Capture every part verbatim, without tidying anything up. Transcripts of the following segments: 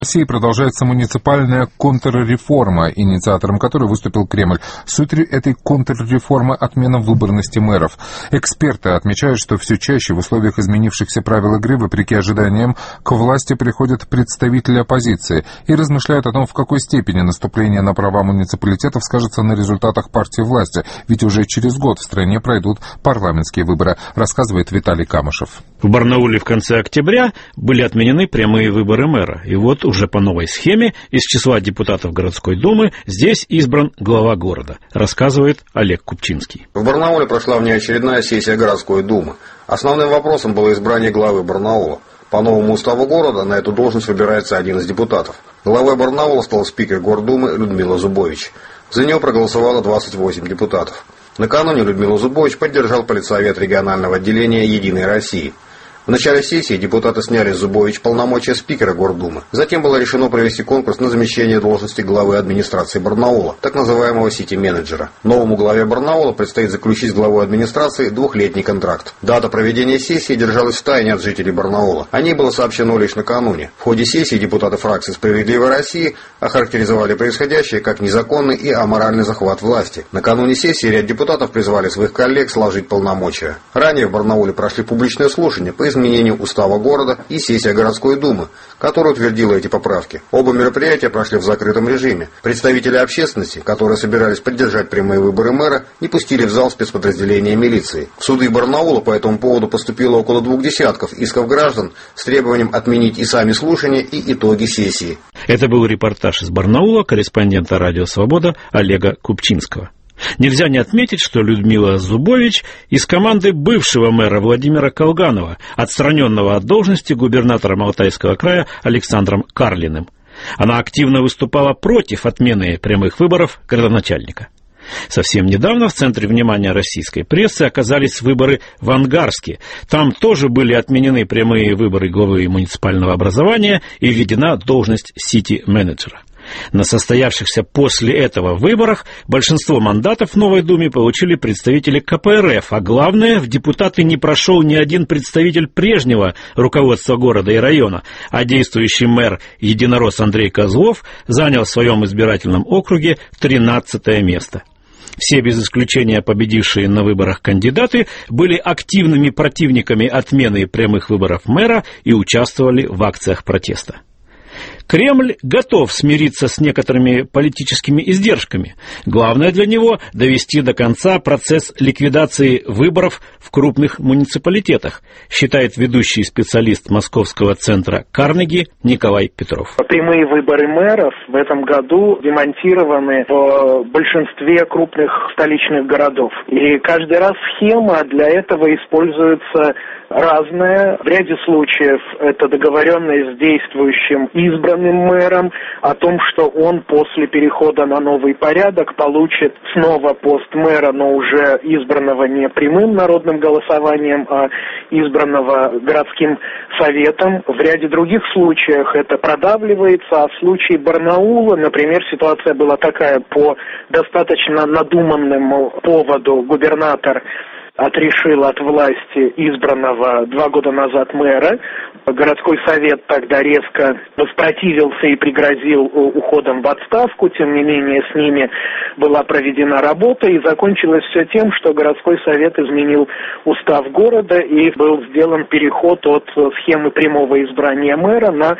В России продолжается муниципальная контрреформа, инициатором которой выступил Кремль. Суть этой контрреформы – отмена выборности мэров. Эксперты отмечают, что все чаще в условиях изменившихся правил игры, вопреки ожиданиям, к власти приходят представители оппозиции и размышляют о том, в какой степени наступление на права муниципалитетов скажется на результатах партии власти, ведь уже через год в стране пройдут парламентские выборы, рассказывает Виталий Камышев. В Барнауле в конце октября были отменены прямые выборы мэра, и вот уже по новой схеме из числа депутатов городской думы здесь избран глава города, рассказывает Олег Купчинский. В Барнауле прошла внеочередная сессия городской думы. Основным вопросом было избрание главы Барнаула. По новому уставу города на эту должность выбирается один из депутатов. Главой Барнаула стал спикер Гордумы Людмила Зубович. За нее проголосовало двадцать восемь депутатов. Накануне Людмила Зубович поддержал политсовет регионального отделения «Единой России». В начале сессии депутаты сняли с Зубович полномочия спикера Гордумы. Затем было решено провести конкурс на замещение должности главы администрации Барнаула, так называемого сити-менеджера. Новому главе Барнаула предстоит заключить с главой администрации двухлетний контракт. Дата проведения сессии держалась в тайне от жителей Барнаула. О ней было сообщено лишь накануне. В ходе сессии депутаты фракции «Справедливой России» охарактеризовали происходящее как незаконный и аморальный захват власти. Накануне сессии ряд депутатов призвали своих коллег сложить полномочия. Ранее в Барнауле прошли публичные слушания по изменению устава города и сессия городской думы, которая утвердила эти поправки. Оба мероприятия прошли в закрытом режиме. Представители общественности, которые собирались поддержать прямые выборы мэра, не пустили в зал спецподразделения милиции. В суды Барнаула по этому поводу поступило около двух десятков исков граждан с требованием отменить и сами слушания, и итоги сессии. Это был репортаж из Барнаула корреспондента «Радио Свобода» Олега Купчинского. Нельзя не отметить, что Людмила Зубович из команды бывшего мэра Владимира Колганова, отстраненного от должности губернатором Алтайского края Александром Карлиным. Она активно выступала против отмены прямых выборов градоначальника. Совсем недавно в центре внимания российской прессы оказались выборы в Ангарске. Там тоже были отменены прямые выборы главы муниципального образования и введена должность сити-менеджера. На состоявшихся после этого выборах большинство мандатов в Новой Думе получили представители ка пэ эр эф, а главное, в депутаты не прошел ни один представитель прежнего руководства города и района, а действующий мэр единорос Андрей Козлов занял в своем избирательном округе тринадцатое место. Все без исключения победившие на выборах кандидаты были активными противниками отмены прямых выборов мэра и участвовали в акциях протеста. Кремль готов смириться с некоторыми политическими издержками. Главное для него – довести до конца процесс ликвидации выборов в крупных муниципалитетах, считает ведущий специалист Московского центра Карнеги Николай Петров. Прямые выборы мэров в этом году демонтированы в большинстве крупных столичных городов. И каждый раз схема для этого используется разная. В ряде случаев это договоренность с действующим избранным мэром о том, что он после перехода на новый порядок получит снова пост мэра, но уже избранного не прямым народным голосованием, а избранного городским советом. В ряде других случаев это продавливается, а в случае Барнаула, например, ситуация была такая: по достаточно надуманному поводу губернатор отрешил от власти избранного два года назад мэра. Городской совет тогда резко воспротивился и пригрозил уходом в отставку. Тем не менее, с ними была проведена работа, и закончилось все тем, что городской совет изменил устав города, и был сделан переход от схемы прямого избрания мэра на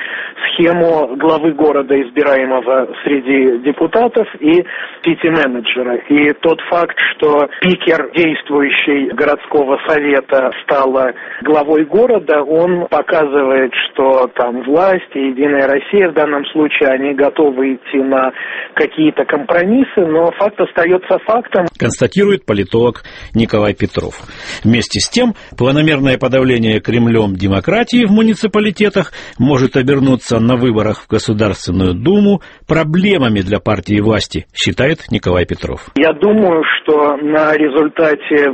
схему главы города, избираемого среди депутатов, и сити-менеджера. И тот факт, что спикер действующий городского совета стала главой города, он показывает, что там власть и Единая Россия в данном случае, они готовы идти на какие-то компромиссы, но факт остается фактом. Констатирует политолог Николай Петров. Вместе с тем, планомерное подавление Кремлем демократии в муниципалитетах может обернуться на выборах в Государственную Думу проблемами для партии власти, считает Николай Петров. Я думаю, что на результате выборов в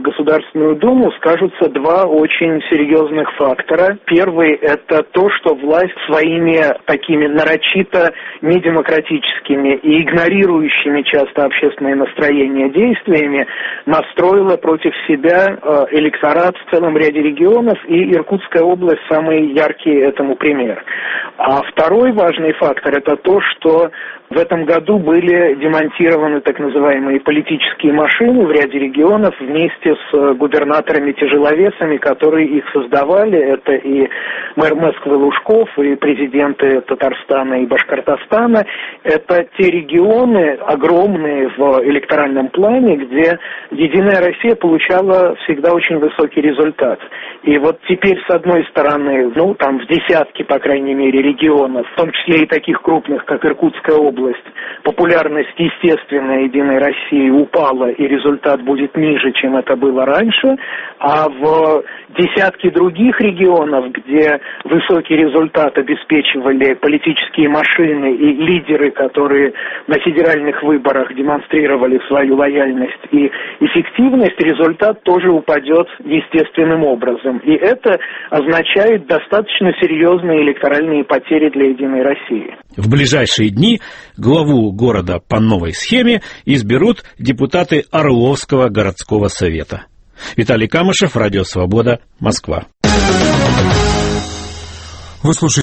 в Государственную Думу, скажутся два очень серьезных фактора. Первый – это то, что власть своими такими нарочито недемократическими и игнорирующими часто общественные настроения действиями настроила против себя электорат в целом ряде регионов, и Иркутская область самый яркий этому пример. А второй важный фактор – это то, что в этом году были демонтированы так называемые политические машины в ряде регионов вместе с губернаторами-тяжеловесами, которые их создавали. Это и мэр Москвы Лужков, и президенты Татарстана и Башкортостана. Это те регионы огромные в электоральном плане, где «Единая Россия» получала всегда очень высокий результат. И вот теперь, с одной стороны, ну, там в десятки, по крайней мере, регионов, в том числе и таких крупных, как Иркутская область, популярность, естественно, «Единой России» упала, и результат будет ниже, чем это было раньше. А в десятки других регионов, где высокий результат обеспечивали политические машины и лидеры, которые на федеральных выборах демонстрировали свою лояльность и эффективность, результат тоже упадет естественным образом. И это означает достаточно серьезные электоральные потери для «Единой России». В ближайшие дни главу города по новой схеме изберут депутаты Орловского городского совета. Виталий Камышев, Радио Свобода, Москва. Вы слушаете